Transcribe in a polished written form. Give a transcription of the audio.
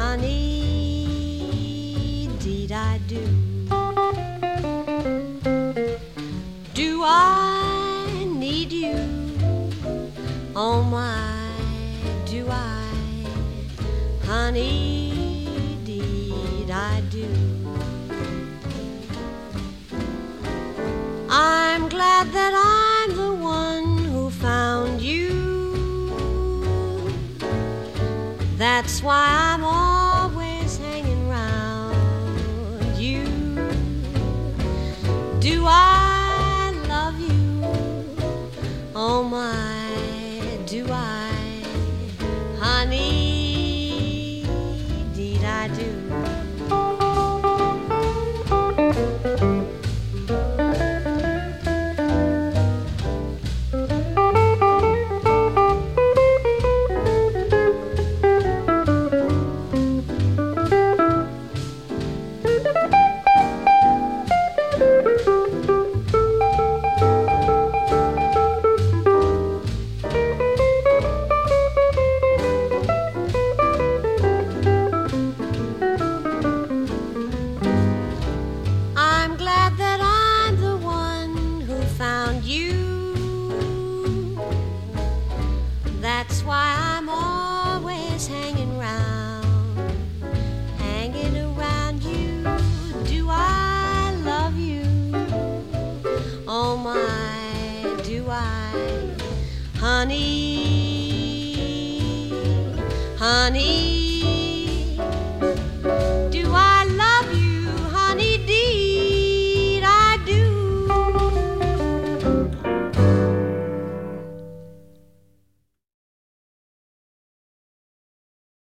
honey, deed I do. Do I need you? Oh my, do I? Honey, deed I do. I'm glad that I'm the one who found you. That's why I'm always hanging round you. Do I love you? Oh my, do I? Honey, deed I do. I'm glad that I'm the one who found you. That's why I'm always hanging around you. Do I love you? Oh my, do I? Honey, honey,